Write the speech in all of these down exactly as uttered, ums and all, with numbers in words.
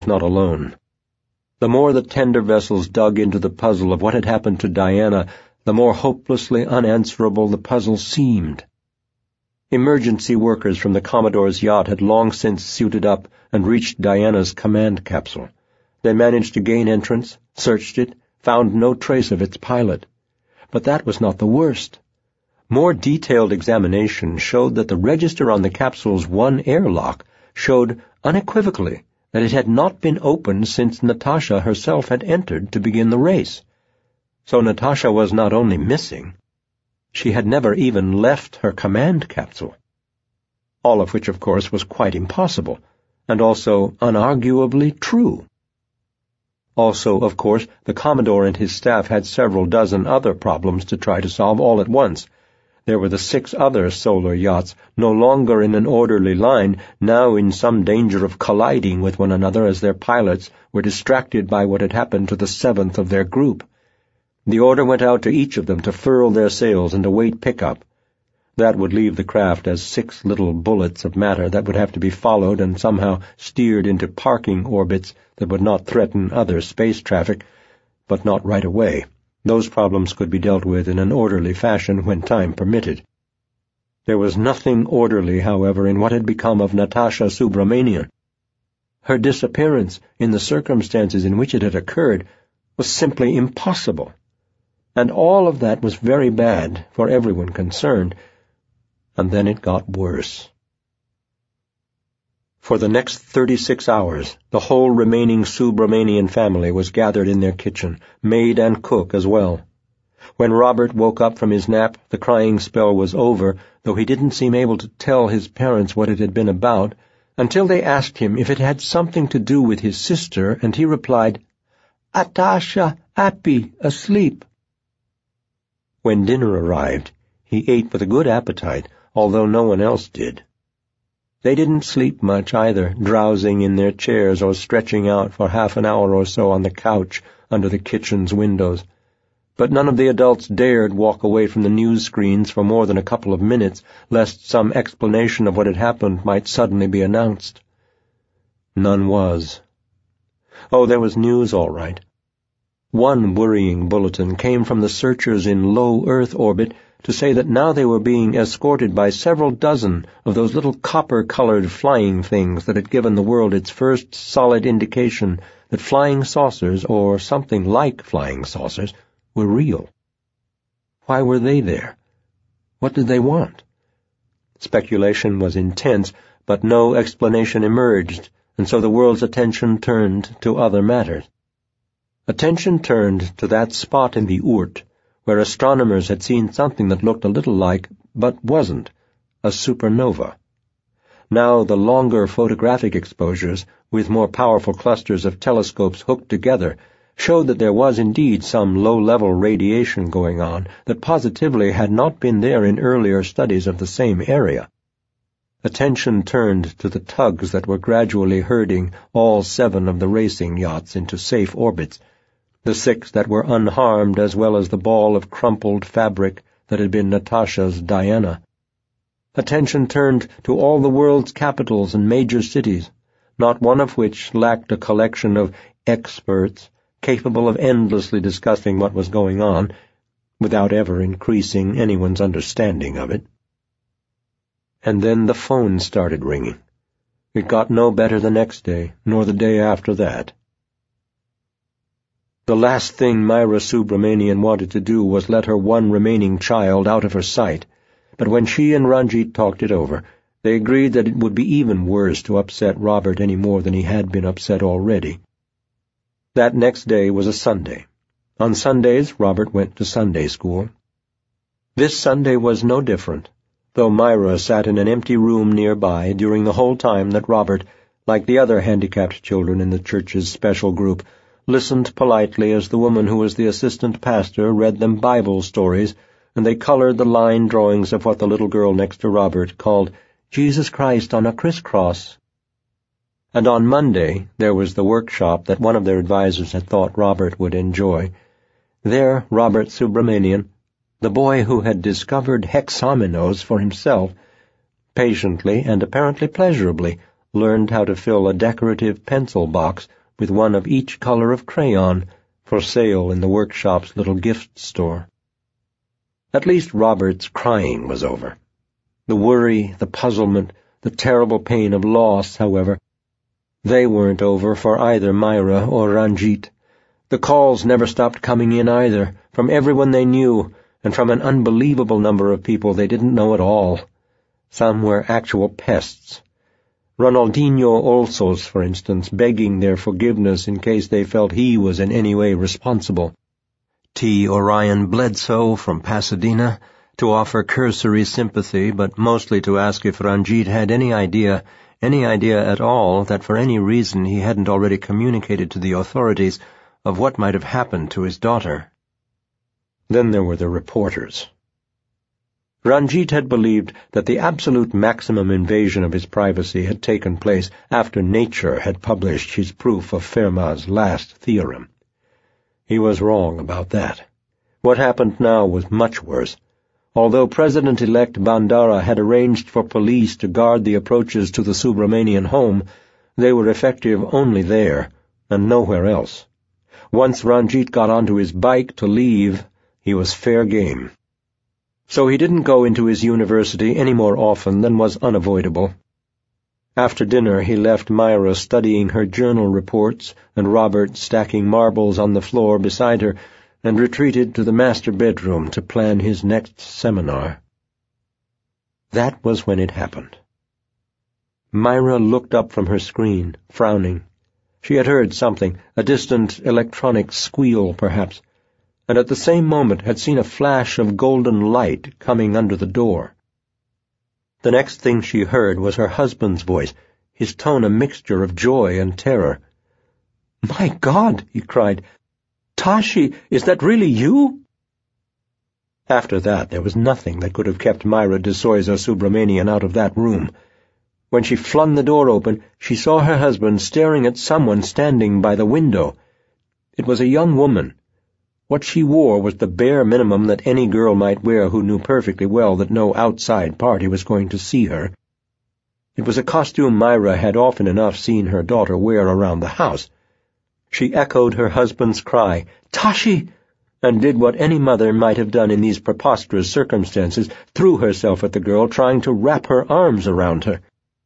was not alone. The more the tender vessels dug into the puzzle of what had happened to Diana, the more hopelessly unanswerable the puzzle seemed. Emergency workers from the Commodore's yacht had long since suited up and reached Diana's command capsule. They managed to gain entrance, searched it, found no trace of its pilot. But that was not the worst. More detailed examination showed that the register on the capsule's one airlock showed unequivocally that it had not been opened since Natasha herself had entered to begin the race. So Natasha was not only missing, she had never even left her command capsule. All of which, of course, was quite impossible, and also unarguably true. Also, of course, the Commodore and his staff had several dozen other problems to try to solve all at once. There were the six other solar yachts, no longer in an orderly line, now in some danger of colliding with one another as their pilots were distracted by what had happened to the seventh of their group. The order went out to each of them to furl their sails and await pickup. That would leave the craft as six little bullets of matter that would have to be followed and somehow steered into parking orbits that would not threaten other space traffic, but not right away. Those problems could be dealt with in an orderly fashion when time permitted. There was nothing orderly, however, in what had become of Natasha Subramanian. Her disappearance, in the circumstances in which it had occurred, was simply impossible. And all of that was very bad for everyone concerned. And then it got worse. For the next thirty-six hours, the whole remaining Subramanian family was gathered in their kitchen, maid and cook as well. When Robert woke up from his nap, the crying spell was over, though he didn't seem able to tell his parents what it had been about, until they asked him if it had something to do with his sister, and he replied, "Atasha, Appy, asleep." When dinner arrived, he ate with a good appetite, although no one else did. They didn't sleep much either, drowsing in their chairs or stretching out for half an hour or so on the couch under the kitchen's windows. But none of the adults dared walk away from the news screens for more than a couple of minutes, lest some explanation of what had happened might suddenly be announced. None was. Oh, there was news, all right. One worrying bulletin came from the searchers in low Earth orbit to say that now they were being escorted by several dozen of those little copper-colored flying things that had given the world its first solid indication that flying saucers, or something like flying saucers, were real. Why were they there? What did they want? Speculation was intense, but no explanation emerged, and so the world's attention turned to other matters. Attention turned to that spot in the Oort, where astronomers had seen something that looked a little like, but wasn't, a supernova. Now the longer photographic exposures, with more powerful clusters of telescopes hooked together, showed that there was indeed some low-level radiation going on that positively had not been there in earlier studies of the same area. Attention turned to the tugs that were gradually herding all seven of the racing yachts into safe orbits, the six that were unharmed as well as the ball of crumpled fabric that had been Natasha's Diana. Attention turned to all the world's capitals and major cities, not one of which lacked a collection of experts capable of endlessly discussing what was going on, without ever increasing anyone's understanding of it. And then the phone started ringing. It got no better the next day, nor the day after that. The last thing Myra Subramanian wanted to do was let her one remaining child out of her sight, but when she and Ranjit talked it over, they agreed that it would be even worse to upset Robert any more than he had been upset already. That next day was a Sunday. On Sundays, Robert went to Sunday school. This Sunday was no different, though Myra sat in an empty room nearby during the whole time that Robert, like the other handicapped children in the church's special group, listened politely as the woman who was the assistant pastor read them Bible stories, and they colored the line drawings of what the little girl next to Robert called Jesus Christ on a crisscross. And on Monday there was the workshop that one of their advisers had thought Robert would enjoy. There Robert Subramanian, the boy who had discovered hexamenos for himself, patiently and apparently pleasurably learned how to fill a decorative pencil box with one of each color of crayon for sale in the workshop's little gift store. At least Robert's crying was over. The worry, the puzzlement, the terrible pain of loss, however, they weren't over for either Myra or Ranjit. The calls never stopped coming in either, from everyone they knew, and from an unbelievable number of people they didn't know at all. Some were actual pests. Ronaldinho Olsos, for instance, begging their forgiveness in case they felt he was in any way responsible. T. Orion Bledsoe from Pasadena, to offer cursory sympathy, but mostly to ask if Ranjit had any idea, any idea at all, that for any reason he hadn't already communicated to the authorities of what might have happened to his daughter. Then there were the reporters. Ranjit had believed that the absolute maximum invasion of his privacy had taken place after Nature had published his proof of Fermat's last theorem. He was wrong about that. What happened now was much worse. Although President-elect Bandara had arranged for police to guard the approaches to the Subramanian home, they were effective only there, and nowhere else. Once Ranjit got onto his bike to leave, he was fair game. So he didn't go into his university any more often than was unavoidable. After dinner he left Myra studying her journal reports and Robert stacking marbles on the floor beside her, and retreated to the master bedroom to plan his next seminar. That was when it happened. Myra looked up from her screen, frowning. She had heard something, a distant electronic squeal perhaps, and at the same moment had seen a flash of golden light coming under the door. The next thing she heard was her husband's voice, his tone a mixture of joy and terror. "My God!" he cried. "Tashi, is that really you?" After that there was nothing that could have kept Myra de Souza Subramanian out of that room. When she flung the door open, she saw her husband staring at someone standing by the window. It was a young woman. What she wore was the bare minimum that any girl might wear who knew perfectly well that no outside party was going to see her. It was a costume Myra had often enough seen her daughter wear around the house. She echoed her husband's cry, "Tashi!" and did what any mother might have done in these preposterous circumstances, threw herself at the girl, trying to wrap her arms around her.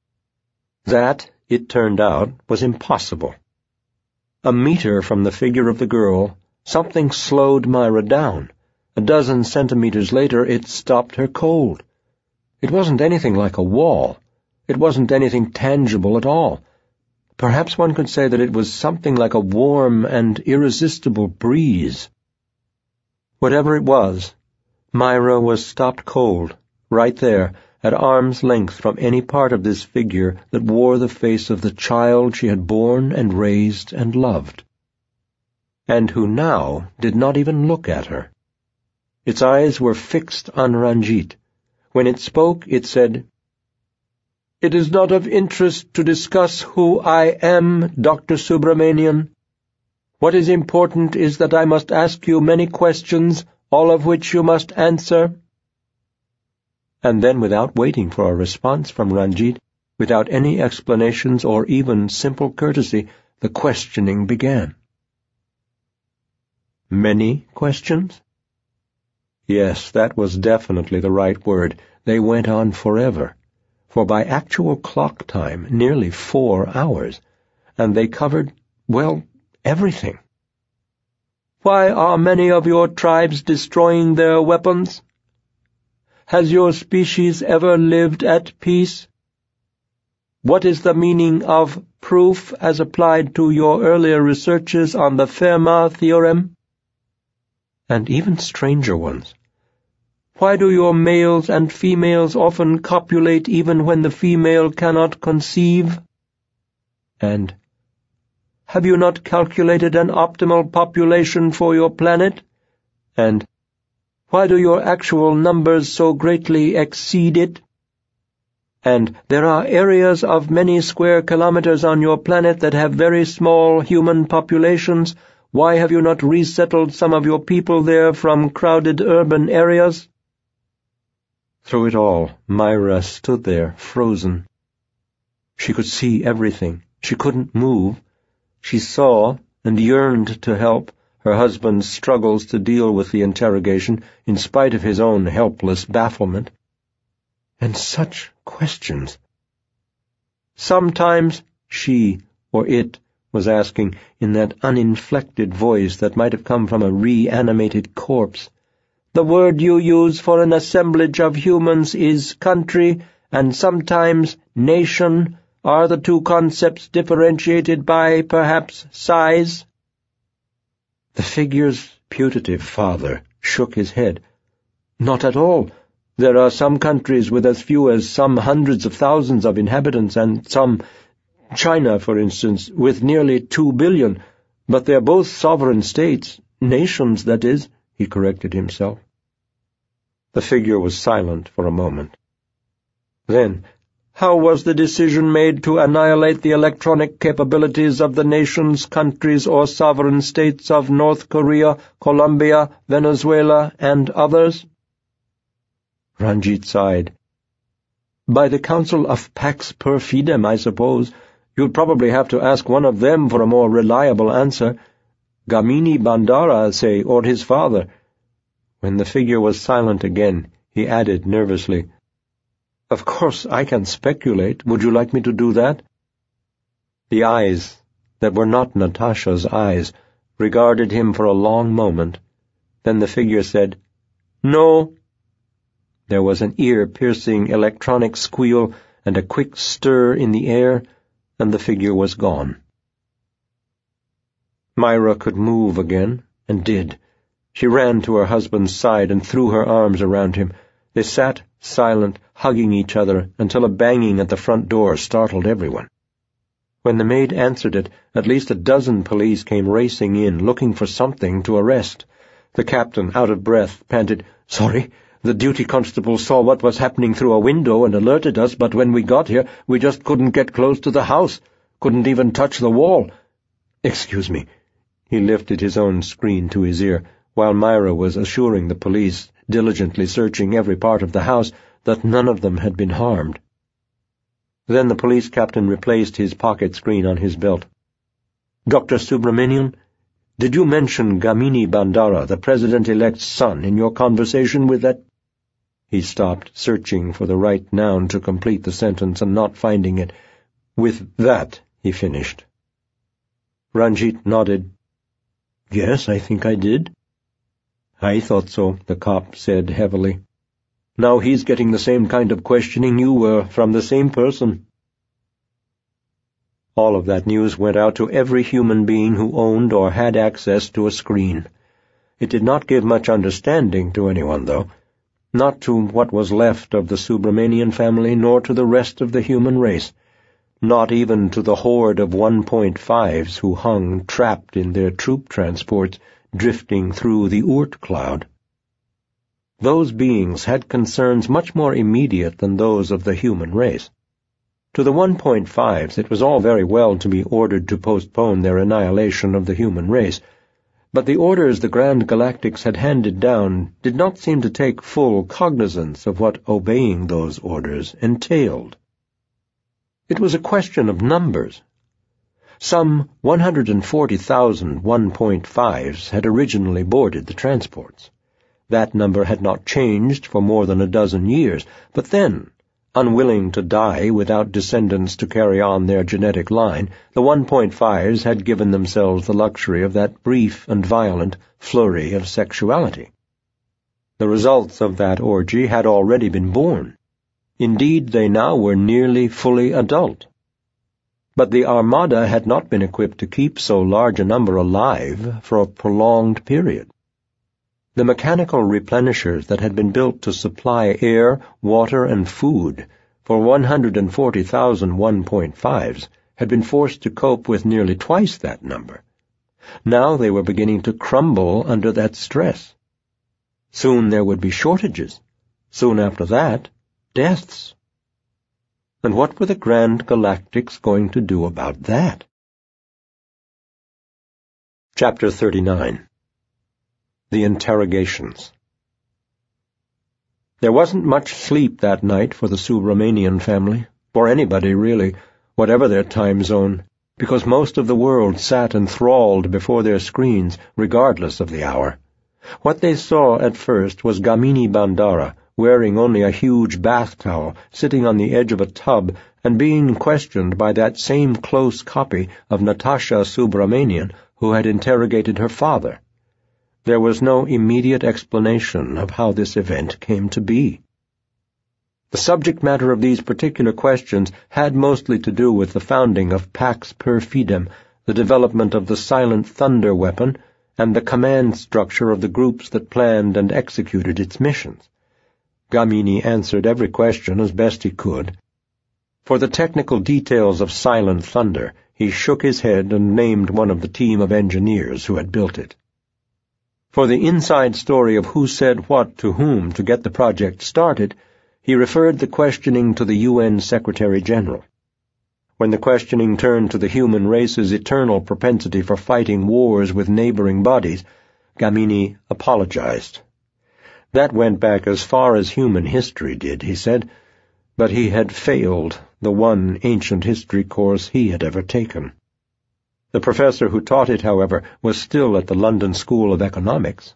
That, it turned out, was impossible. A meter from the figure of the girl, something slowed Myra down. A dozen centimeters later, it stopped her cold. It wasn't anything like a wall. It wasn't anything tangible at all. Perhaps one could say that it was something like a warm and irresistible breeze. Whatever it was, Myra was stopped cold, right there, at arm's length from any part of this figure that wore the face of the child she had borne and raised and loved, and who now did not even look at her. Its eyes were fixed on Ranjit. When it spoke, it said, "It is not of interest to discuss who I am, Doctor Subramanian. What is important is that I must ask you many questions, all of which you must answer." And then, without waiting for a response from Ranjit, without any explanations or even simple courtesy, the questioning began. Many questions? Yes, that was definitely the right word. They went on forever, for by actual clock time, nearly four hours, and they covered, well, everything. Why are many of your tribes destroying their weapons? Has your species ever lived at peace? What is the meaning of proof as applied to your earlier researches on the Fermat theorem? And even stranger ones. Why do your males and females often copulate even when the female cannot conceive? And, have you not calculated an optimal population for your planet? And, why do your actual numbers so greatly exceed it? And there are areas of many square kilometers on your planet that have very small human populations. Why have you not resettled some of your people there from crowded urban areas? Through it all, Myra stood there, frozen. She could see everything. She couldn't move. She saw and yearned to help her husband's struggles to deal with the interrogation in spite of his own helpless bafflement. And such questions. Sometimes she, or it, was asking in that uninflected voice that might have come from a reanimated corpse, "The word you use for an assemblage of humans is country, and sometimes nation. Are the two concepts differentiated by, perhaps, size?" The figure's putative father shook his head. "Not at all. There are some countries with as few as some hundreds of thousands of inhabitants, and some, China, for instance, with nearly two billion. But they're both sovereign states, nations, that is," he corrected himself. The figure was silent for a moment. Then, "How was the decision made to annihilate the electronic capabilities of the nations, countries, or sovereign states of North Korea, Colombia, Venezuela, and others?" Ranjit sighed. "By the Council of Pax Perfidem, I suppose. You'd probably have to ask one of them for a more reliable answer. Gamini Bandara, say, or his father." When the figure was silent again, he added nervously, "Of course I can speculate. Would you like me to do that?" The eyes, that were not Natasha's eyes, regarded him for a long moment. Then the figure said, "No." There was an ear-piercing electronic squeal and a quick stir in the air, and the figure was gone. Myra could move again, and did. She ran to her husband's side and threw her arms around him. They sat silent, hugging each other, until a banging at the front door startled everyone. When the maid answered it, at least a dozen police came racing in, looking for something to arrest. The captain, out of breath, panted, "Sorry, the duty constable saw what was happening through a window and alerted us, but when we got here, we just couldn't get close to the house, couldn't even touch the wall. Excuse me." He lifted his own screen to his ear, while Myra was assuring the police, diligently searching every part of the house, that none of them had been harmed. Then the police captain replaced his pocket screen on his belt. "Doctor Subramanian, did you mention Gamini Bandara, the president-elect's son, in your conversation with that—" He stopped, searching for the right noun to complete the sentence and not finding it. "With that," he finished. Ranjit nodded. "Yes, I think I did." "I thought so," the cop said heavily. "Now he's getting the same kind of questioning you were from the same person." All of that news went out to every human being who owned or had access to a screen. It did not give much understanding to anyone, though. Not to what was left of the Subramanian family, nor to the rest of the human race. Not even to the horde of one point fives who hung trapped in their troop transports, drifting through the Oort cloud. Those beings had concerns much more immediate than those of the human race. To the one point fives it was all very well to be ordered to postpone their annihilation of the human race, but the orders the Grand Galactics had handed down did not seem to take full cognizance of what obeying those orders entailed. It was a question of numbers. Some one hundred forty thousand one point fives had originally boarded the transports. That number had not changed for more than a dozen years, but then, unwilling to die without descendants to carry on their genetic line, the one point fives had given themselves the luxury of that brief and violent flurry of sexuality. The results of that orgy had already been born. Indeed, they now were nearly fully adult. But the Armada had not been equipped to keep so large a number alive for a prolonged period. The mechanical replenishers that had been built to supply air, water, and food for one hundred forty thousand one point fives had been forced to cope with nearly twice that number. Now they were beginning to crumble under that stress. Soon there would be shortages. Soon after that, deaths. And what were the Grand Galactics going to do about that? Chapter thirty-nine. The Interrogations. There wasn't much sleep that night for the Subramanian family, for anybody really, whatever their time zone, because most of the world sat enthralled before their screens, regardless of the hour. What they saw at first was Gamini Bandara, wearing only a huge bath towel, sitting on the edge of a tub and being questioned by that same close copy of Natasha Subramanian who had interrogated her father. There was no immediate explanation of how this event came to be. The subject matter of these particular questions had mostly to do with the founding of Pax Perfidem, the development of the Silent Thunder weapon, and the command structure of the groups that planned and executed its missions. Gamini answered every question as best he could. For the technical details of Silent Thunder, he shook his head and named one of the team of engineers who had built it. For the inside story of who said what to whom to get the project started, he referred the questioning to the U N Secretary-General. When the questioning turned to the human race's eternal propensity for fighting wars with neighboring bodies, Gamini apologized. That went back as far as human history did, he said, but he had failed the one ancient history course he had ever taken. The professor who taught it, however, was still at the London School of Economics.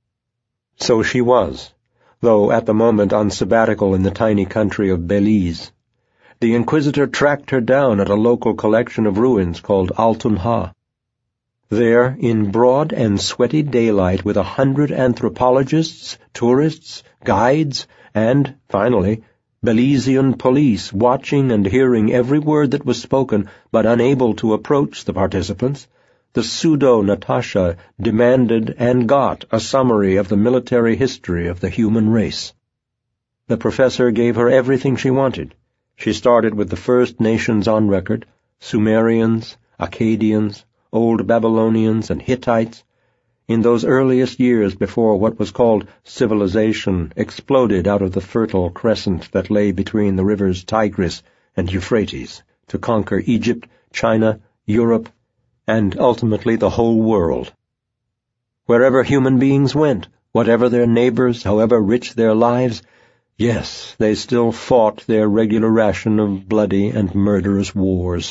So she was, though at the moment on sabbatical in the tiny country of Belize. The Inquisitor tracked her down at a local collection of ruins called Altun Ha. There, in broad and sweaty daylight, with a hundred anthropologists, tourists, guides, and, finally, Belizean police watching and hearing every word that was spoken but unable to approach the participants, the pseudo-Natasha demanded and got a summary of the military history of the human race. The professor gave her everything she wanted. She started with the first nations on record, Sumerians, Akkadians, Old Babylonians, and Hittites, in those earliest years before what was called civilization exploded out of the fertile crescent that lay between the rivers Tigris and Euphrates to conquer Egypt, China, Europe, and ultimately the whole world. Wherever human beings went, whatever their neighbors, however rich their lives, yes, they still fought their regular ration of bloody and murderous wars.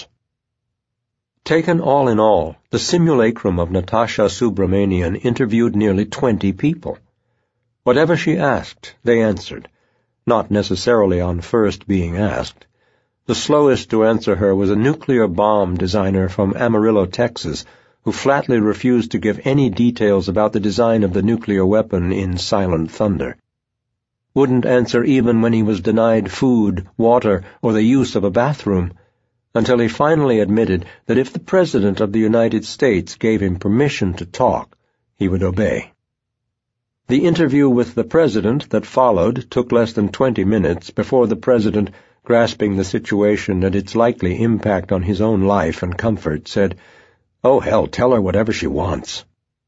Taken all in all, the simulacrum of Natasha Subramanian interviewed nearly twenty people. Whatever she asked, they answered, not necessarily on first being asked. The slowest to answer her was a nuclear bomb designer from Amarillo, Texas, who flatly refused to give any details about the design of the nuclear weapon in Silent Thunder. Wouldn't answer even when he was denied food, water, or the use of a bathroom, until he finally admitted that if the President of the United States gave him permission to talk, he would obey. The interview with the President that followed took less than twenty minutes before the President, grasping the situation and its likely impact on his own life and comfort, said, "Oh, hell, tell her whatever she wants."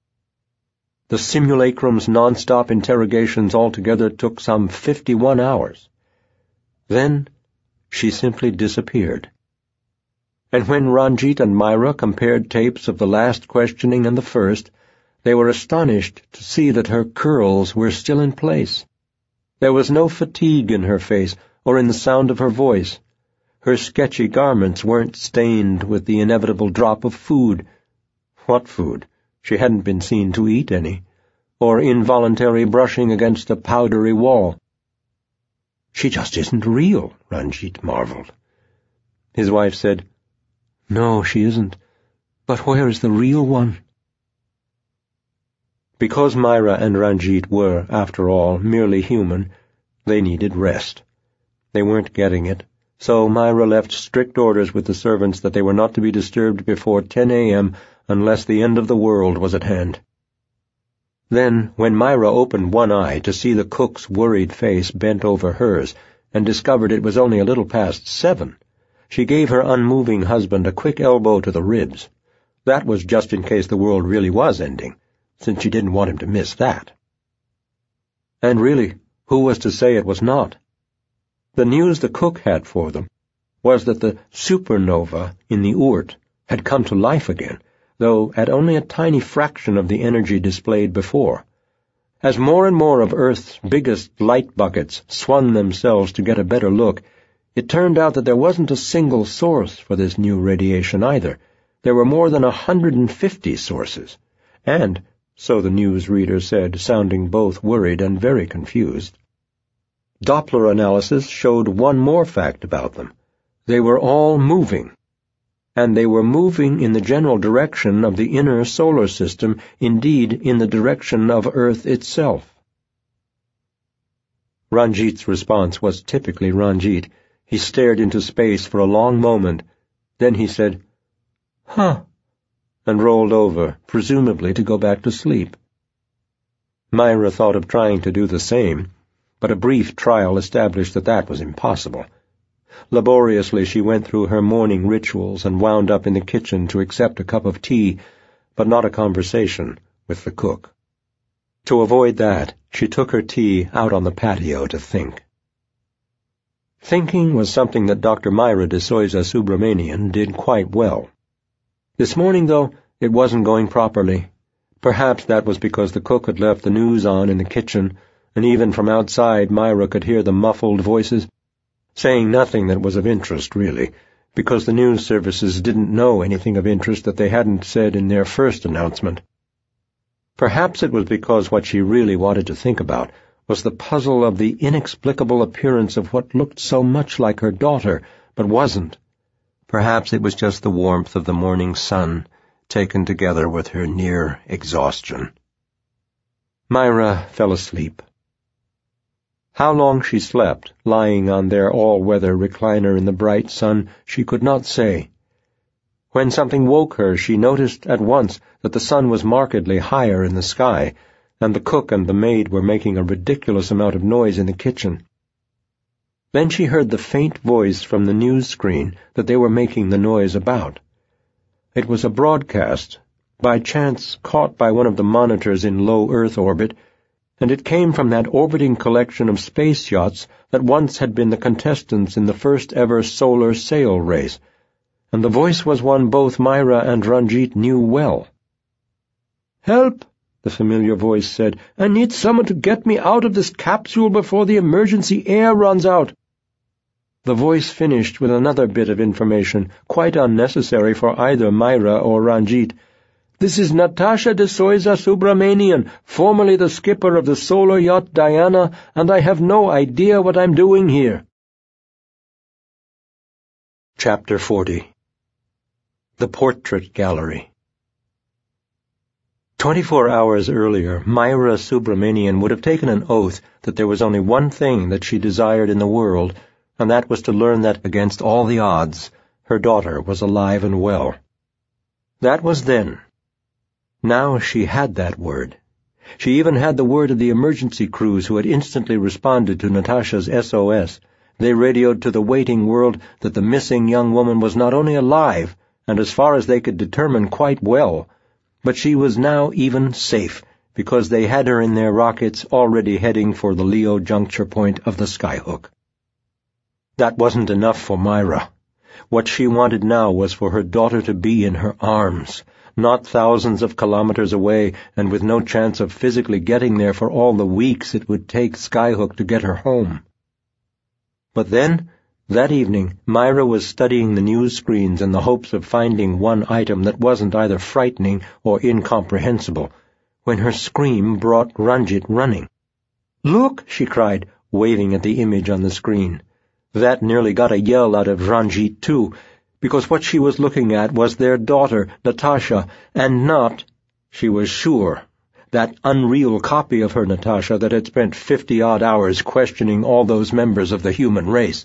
The simulacrum's non-stop interrogations altogether took some fifty-one hours. Then she simply disappeared. And when Ranjit and Myra compared tapes of the last questioning and the first, they were astonished to see that her curls were still in place. There was no fatigue in her face or in the sound of her voice. Her sketchy garments weren't stained with the inevitable drop of food. What food? She hadn't been seen to eat any. Or involuntary brushing against a powdery wall. "She just isn't real," Ranjit marveled. His wife said, "No, she isn't. But where is the real one?" Because Myra and Ranjit were, after all, merely human, they needed rest. They weren't getting it, so Myra left strict orders with the servants that they were not to be disturbed before ten a.m. unless the end of the world was at hand. Then, when Myra opened one eye to see the cook's worried face bent over hers and discovered it was only a little past seven, she gave her unmoving husband a quick elbow to the ribs. That was just in case the world really was ending, since she didn't want him to miss that. And really, who was to say it was not? The news the cook had for them was that the supernova in the Oort had come to life again, though at only a tiny fraction of the energy displayed before. As more and more of Earth's biggest light buckets swung themselves to get a better look, It turned out that there wasn't a single source for this new radiation either. There were more than a hundred and fifty sources. And, so the news reader said, sounding both worried and very confused, Doppler analysis showed one more fact about them. They were all moving. And they were moving in the general direction of the inner solar system, indeed in the direction of Earth itself. Ranjit's response was typically Ranjit. He stared into space for a long moment. Then he said, "Huh," and rolled over, presumably to go back to sleep. Myra thought of trying to do the same, but a brief trial established that that was impossible. Laboriously she went through her morning rituals and wound up in the kitchen to accept a cup of tea, but not a conversation with the cook. To avoid that, she took her tea out on the patio to think. Thinking was something that Doctor Myra de Souza Subramanian did quite well. This morning, though, it wasn't going properly. Perhaps that was because the cook had left the news on in the kitchen, and even from outside Myra could hear the muffled voices, saying nothing that was of interest, really, because the news services didn't know anything of interest that they hadn't said in their first announcement. Perhaps it was because what she really wanted to think about was the puzzle of the inexplicable appearance of what looked so much like her daughter, but wasn't. Perhaps it was just the warmth of the morning sun, taken together with her near exhaustion. Myra fell asleep. How long she slept, lying on their all-weather recliner in the bright sun, she could not say. When something woke her, she noticed at once that the sun was markedly higher in the sky, and the cook and the maid were making a ridiculous amount of noise in the kitchen. Then she heard the faint voice from the news screen that they were making the noise about. It was a broadcast, by chance caught by one of the monitors in low Earth orbit, and it came from that orbiting collection of space yachts that once had been the contestants in the first-ever solar sail race, and the voice was one both Myra and Ranjit knew well. "Help!" the familiar voice said. "I need someone to get me out of this capsule before the emergency air runs out." The voice finished with another bit of information, quite unnecessary for either Myra or Ranjit. "This is Natasha de Souza Subramanian, formerly the skipper of the solar yacht Diana, and I have no idea what I'm doing here." Chapter forty. The Portrait Gallery. Twenty-four hours earlier, Myra Subramanian would have taken an oath that there was only one thing that she desired in the world, and that was to learn that, against all the odds, her daughter was alive and well. That was then. Now she had that word. She even had the word of the emergency crews who had instantly responded to Natasha's S O S. They radioed to the waiting world that the missing young woman was not only alive, and as far as they could determine quite well, but she was now even safe, because they had her in their rockets already heading for the Leo juncture point of the Skyhook. That wasn't enough for Myra. What she wanted now was for her daughter to be in her arms, not thousands of kilometers away and with no chance of physically getting there for all the weeks it would take Skyhook to get her home. But then, that evening, Myra was studying the news screens in the hopes of finding one item that wasn't either frightening or incomprehensible, when her scream brought Ranjit running. "Look!" she cried, waving at the image on the screen. That nearly got a yell out of Ranjit, too, because what she was looking at was their daughter, Natasha, and not, she was sure, that unreal copy of her Natasha that had spent fifty-odd hours questioning all those members of the human race.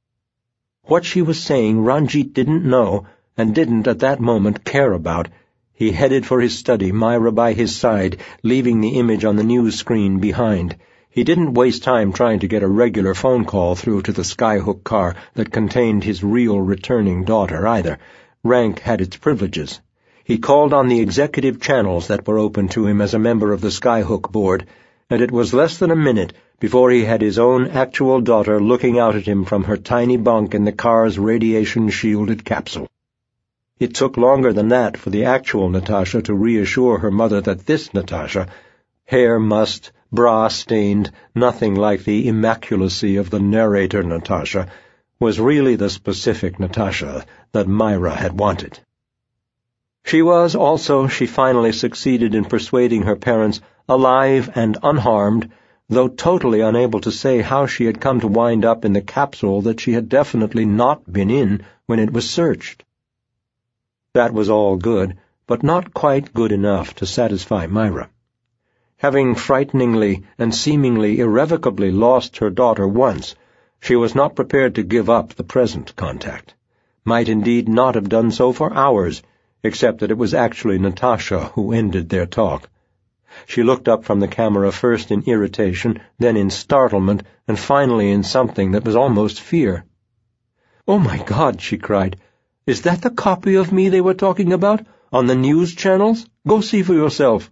What she was saying Ranjit didn't know, and didn't at that moment care about. He headed for his study, Myra by his side, leaving the image on the news screen behind. He didn't waste time trying to get a regular phone call through to the Skyhook car that contained his real returning daughter, either. Rank had its privileges. He called on the executive channels that were open to him as a member of the Skyhook board, and it was less than a minute before he had his own actual daughter looking out at him from her tiny bunk in the car's radiation-shielded capsule. It took longer than that for the actual Natasha to reassure her mother that this Natasha, hair mussed, bra stained, nothing like the immaculacy of the narrator Natasha, was really the specific Natasha that Myra had wanted. She was also, she finally succeeded in persuading her parents, alive and unharmed, though totally unable to say how she had come to wind up in the capsule that she had definitely not been in when it was searched. That was all good, but not quite good enough to satisfy Myra. Having frighteningly and seemingly irrevocably lost her daughter once, she was not prepared to give up the present contact, might indeed not have done so for hours, except that it was actually Natasha who ended their talk. She looked up from the camera first in irritation, then in startlement, and finally in something that was almost fear. "Oh, my God," she cried. "Is that the copy of me they were talking about, on the news channels? Go see for yourself."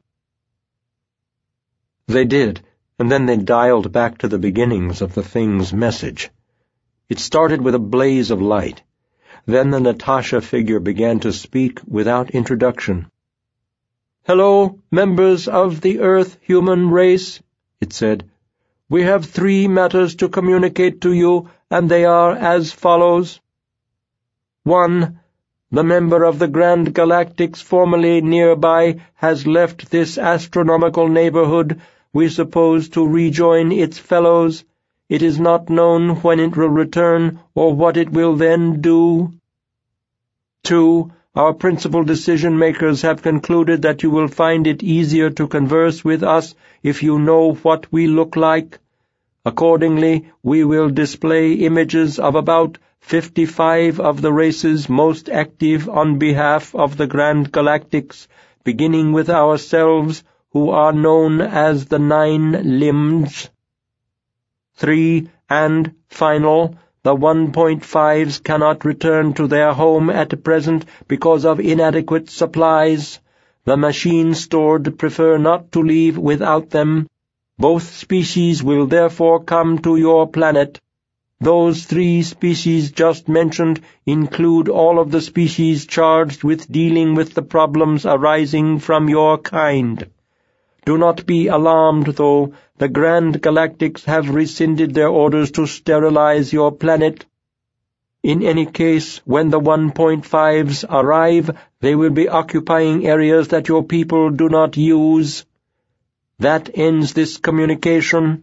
They did, and then they dialed back to the beginnings of the thing's message. It started with a blaze of light. Then the Natasha figure began to speak without introduction. "Hello, members of the Earth human race," it said. "We have three matters to communicate to you, and they are as follows. One, the member of the Grand Galactics formerly nearby has left this astronomical neighborhood, we suppose to rejoin its fellows. It is not known when it will return or what it will then do. Two, our principal decision-makers have concluded that you will find it easier to converse with us if you know what we look like. Accordingly, we will display images of about fifty-five of the races most active on behalf of the Grand Galactics, beginning with ourselves, who are known as the Nine Limbs. Three, and final, the one point fives cannot return to their home at present because of inadequate supplies. The machines stored prefer not to leave without them. Both species will therefore come to your planet. Those three species just mentioned include all of the species charged with dealing with the problems arising from your kind. Do not be alarmed, though. The Grand Galactics have rescinded their orders to sterilize your planet. In any case, when the one point fives arrive, they will be occupying areas that your people do not use. That ends this communication."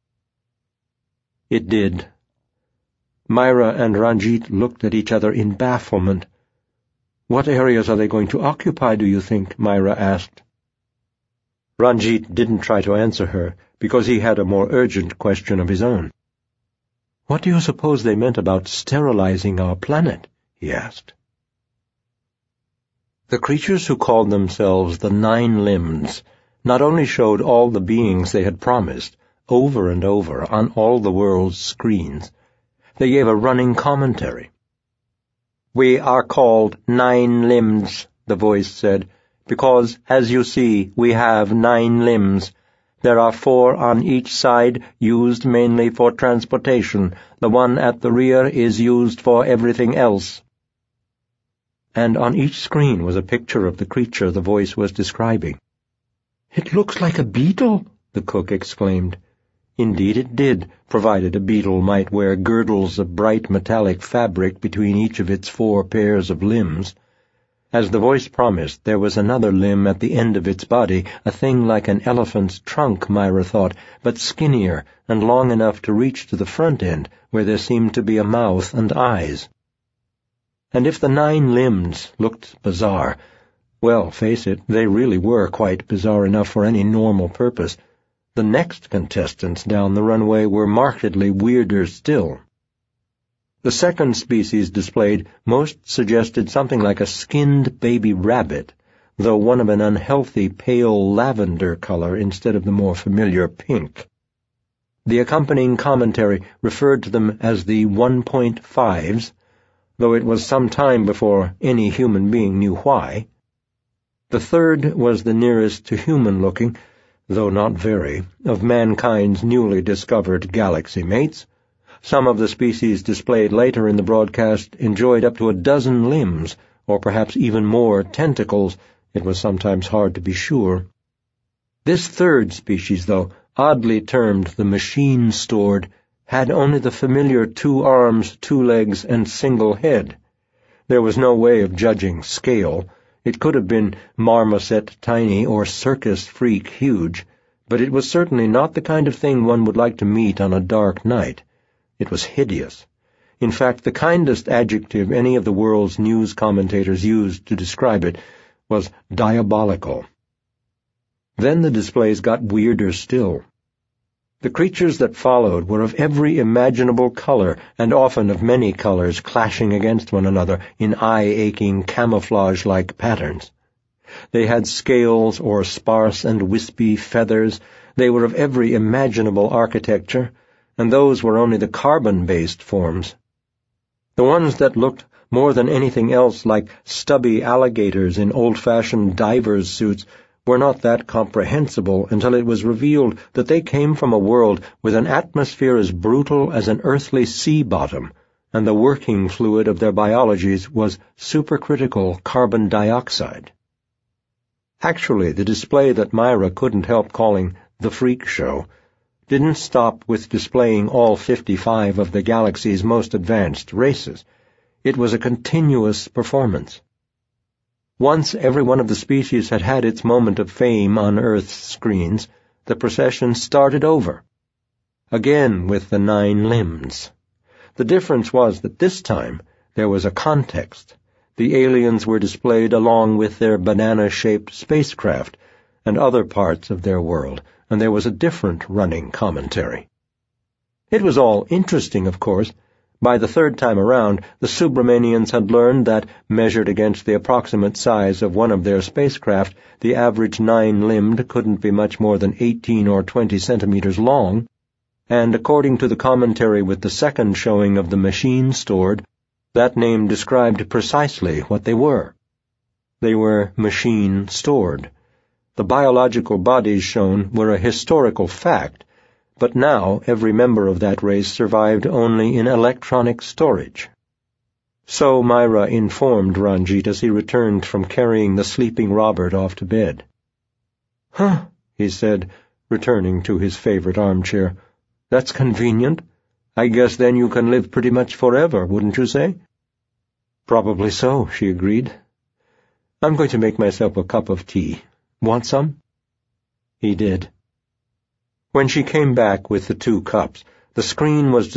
It did. Myra and Ranjit looked at each other in bafflement. "What areas are they going to occupy, do you think?" Myra asked. Ranjit didn't try to answer her, because he had a more urgent question of his own. "What do you suppose they meant about sterilizing our planet?" he asked. The creatures who called themselves the Nine Limbs not only showed all the beings they had promised, over and over, on all the world's screens, they gave a running commentary. "We are called Nine Limbs," the voice said, "because, as you see, we have nine limbs. There are four on each side, used mainly for transportation. The one at the rear is used for everything else." And on each screen was a picture of the creature the voice was describing. "It looks like a beetle," the cook exclaimed. Indeed it did, provided a beetle might wear girdles of bright metallic fabric between each of its four pairs of limbs. As the voice promised, there was another limb at the end of its body, a thing like an elephant's trunk, Myra thought, but skinnier and long enough to reach to the front end, where there seemed to be a mouth and eyes. And if the nine limbs looked bizarre, well, face it, they really were quite bizarre enough for any normal purpose. The next contestants down the runway were markedly weirder still. The second species displayed most suggested something like a skinned baby rabbit, though one of an unhealthy pale lavender color instead of the more familiar pink. The accompanying commentary referred to them as the one point fives, though it was some time before any human being knew why. The third was the nearest to human-looking, though not very, of mankind's newly discovered galaxy mates. Some of the species displayed later in the broadcast enjoyed up to a dozen limbs, or perhaps even more tentacles. It was sometimes hard to be sure. This third species, though, oddly termed the machine-stored, had only the familiar two arms, two legs, and single head. There was no way of judging scale. It could have been marmoset tiny or circus freak huge, but it was certainly not the kind of thing one would like to meet on a dark night. It was hideous. In fact, the kindest adjective any of the world's news commentators used to describe it was diabolical. Then the displays got weirder still. The creatures that followed were of every imaginable color, and often of many colors clashing against one another in eye-aching camouflage-like patterns. They had scales or sparse and wispy feathers. They were of every imaginable architecture, and those were only the carbon-based forms. The ones that looked more than anything else like stubby alligators in old-fashioned divers' suits were not that comprehensible until it was revealed that they came from a world with an atmosphere as brutal as an earthly sea bottom, and the working fluid of their biologies was supercritical carbon dioxide. Actually, the display that Myra couldn't help calling the Freak Show didn't stop with displaying all fifty-five of the galaxy's most advanced races. It was a continuous performance. Once every one of the species had had its moment of fame on Earth's screens, the procession started over, again with the nine limbs. The difference was that this time there was a context. The aliens were displayed along with their banana-shaped spacecraft and other parts of their world, and there was a different running commentary. It was all interesting, of course. By the third time around, the Subramanians had learned that, measured against the approximate size of one of their spacecraft, the average nine-limbed couldn't be much more than eighteen or twenty centimeters long, and according to the commentary with the second showing of the machine stored, that name described precisely what they were. They were machine stored. The biological bodies shown were a historical fact, but now every member of that race survived only in electronic storage. So Myra informed Ranjit as he returned from carrying the sleeping Robert off to bed. "Huh," he said, returning to his favorite armchair. "That's convenient. I guess then you can live pretty much forever, wouldn't you say?" "Probably so," she agreed. "I'm going to make myself a cup of tea. Want some?" He did. When she came back with the two cups, the screen was